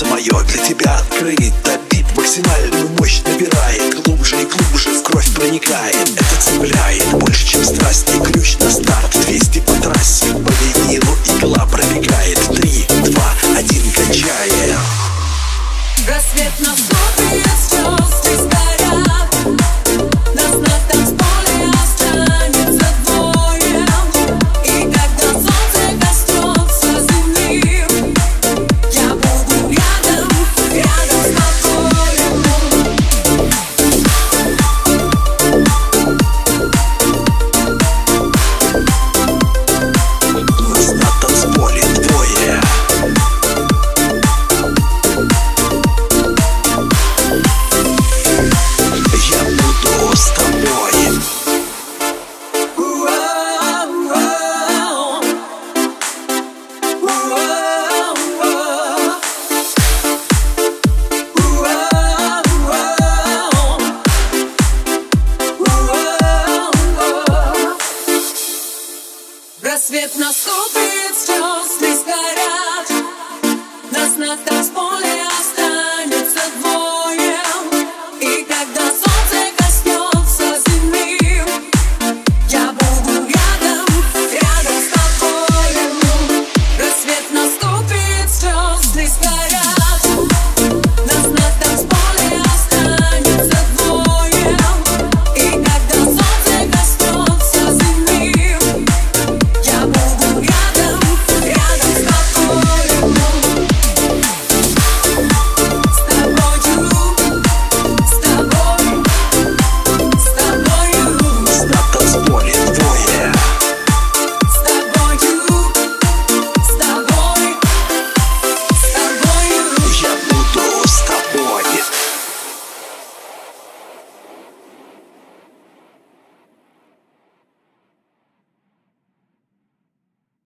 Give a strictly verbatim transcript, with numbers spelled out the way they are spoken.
сердце мое для тебя открыто. Бит максимальную мощь набирает, глубже и глубже в кровь проникает. Это цепляет больше, чем страсть, и ключ на старт. Двести по трассе, по винилу игла пробегает. Три, два, один, качаем. Рассвет наступит, звезды сгорят, нас на танцполе останется двое. И когда солнце коснется земли, я буду рядом, рядом с тобой. Нас на танцполе двое. Рассвет наступит, звезды сгорят, нас на танцполе